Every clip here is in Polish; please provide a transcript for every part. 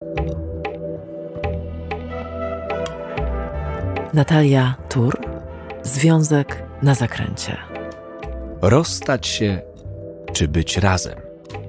Natalia Tur, Związek na zakręcie. Rozstać się czy być razem?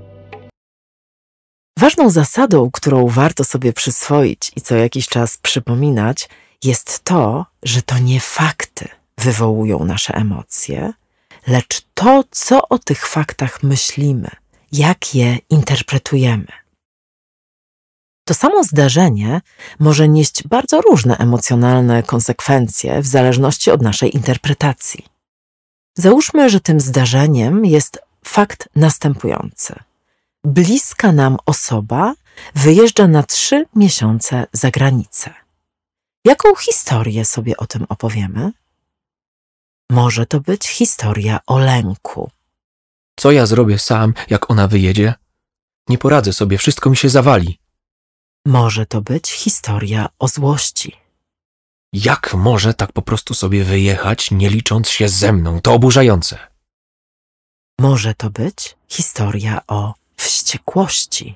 Ważną zasadą, którą warto sobie przyswoić i co jakiś czas przypominać, jest to, że to nie fakty wywołują nasze emocje, lecz to, co o tych faktach myślimy, jak je interpretujemy. To samo zdarzenie może nieść bardzo różne emocjonalne konsekwencje w zależności od naszej interpretacji. Załóżmy, że tym zdarzeniem jest fakt następujący. Bliska nam osoba wyjeżdża na 3 miesiące za granicę. Jaką historię sobie o tym opowiemy? Może to być historia o lęku. Co ja zrobię sam, jak ona wyjedzie? Nie poradzę sobie, wszystko mi się zawali. Może to być historia o złości. Jak może tak po prostu sobie wyjechać, nie licząc się ze mną? To oburzające. Może to być historia o wściekłości.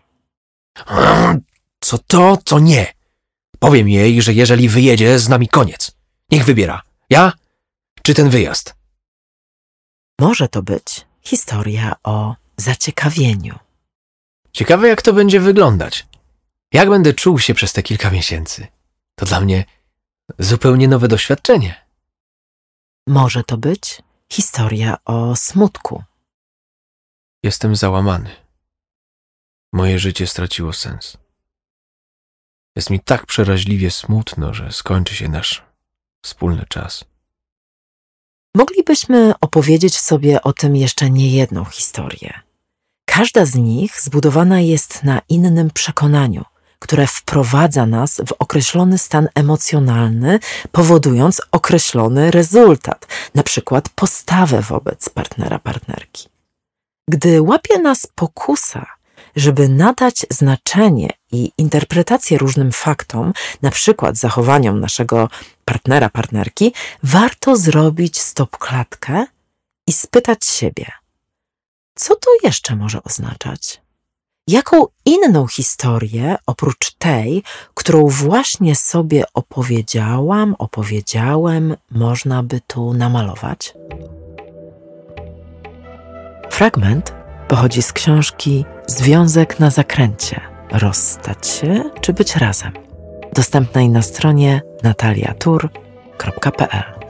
Co to, co nie? Powiem jej, że jeżeli wyjedzie, z nami koniec. Niech wybiera. Ja czy ten wyjazd? Może to być historia o zaciekawieniu. Ciekawe, jak to będzie wyglądać. Jak będę czuł się przez te kilka miesięcy? To dla mnie zupełnie nowe doświadczenie. Może to być historia o smutku. Jestem załamany. Moje życie straciło sens. Jest mi tak przeraźliwie smutno, że skończy się nasz wspólny czas. Moglibyśmy opowiedzieć sobie o tym jeszcze niejedną historię. Każda z nich zbudowana jest na innym przekonaniu, które wprowadza nas w określony stan emocjonalny, powodując określony rezultat, na przykład postawę wobec partnera, partnerki. Gdy łapie nas pokusa, żeby nadać znaczenie i interpretację różnym faktom, na przykład zachowaniom naszego partnera, partnerki, warto zrobić stopklatkę i spytać siebie, co to jeszcze może oznaczać? Jaką inną historię, oprócz tej, którą właśnie sobie opowiedziałem, można by tu namalować? Fragment pochodzi z książki Związek na zakręcie. Rozstać się czy być razem? Dostępnej na stronie nataliatur.pl